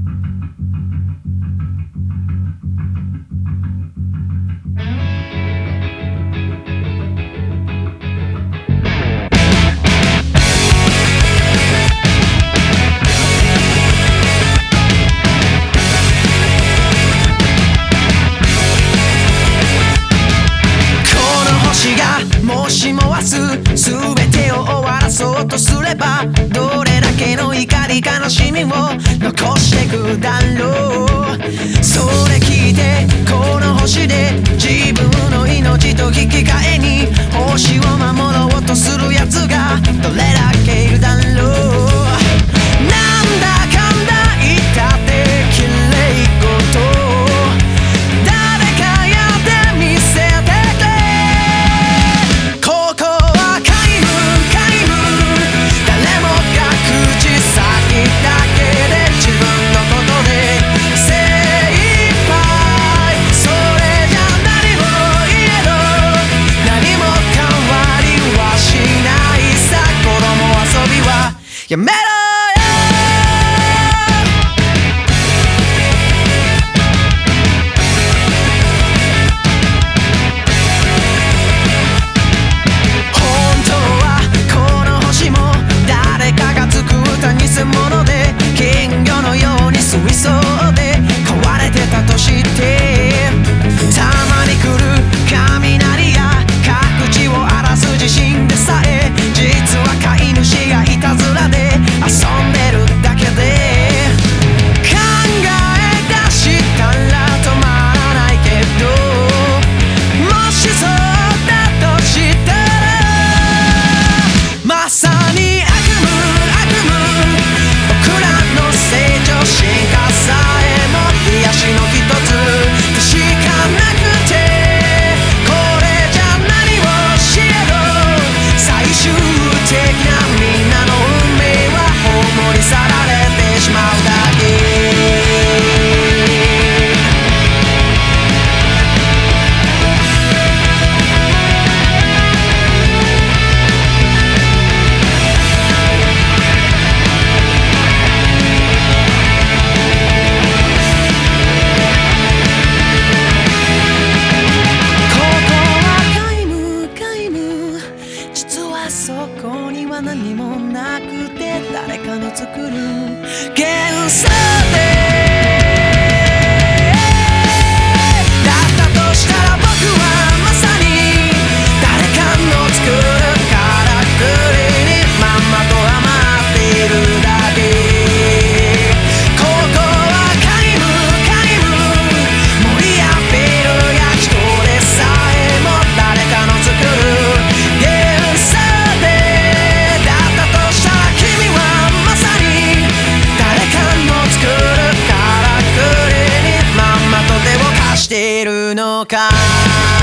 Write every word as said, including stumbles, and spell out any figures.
もしも明日全てを終わらそうとすれば、どれだけの怒り悲しみを残してくだろう。それ聞いてこの星で自分の命と引き換えに星を守ろうとする奴がどれだけいるだろう。なんだかんだ言ったって綺麗事やめろよ。本当はこの星も誰かが作った偽物で、金魚のように水槽で飼われてたとして、たまに来る雷や各地を荒らす地震でさえ、実は飼い主がいたずらで遊んでるだけで、考え出したら止まらないけど、もしそうだとしたらまさに悪夢悪夢、僕らの成長進化さえも癒しの一つでしかなくて、これじゃ何をしろ最終的なみんなの運命は放り去られてしまうだけ。ここは皆無皆無、実はそこには何もなくて、誰かの作る幻想でだったとしたら、僕はまさに誰かの作るからくりにまんまとハマっているだけ。ここは皆無皆無、森やビルや人でさえも誰かの作る幻想でだったとしたら、君はまさに誰かの作るからくりにまんまと手を貸しているのか。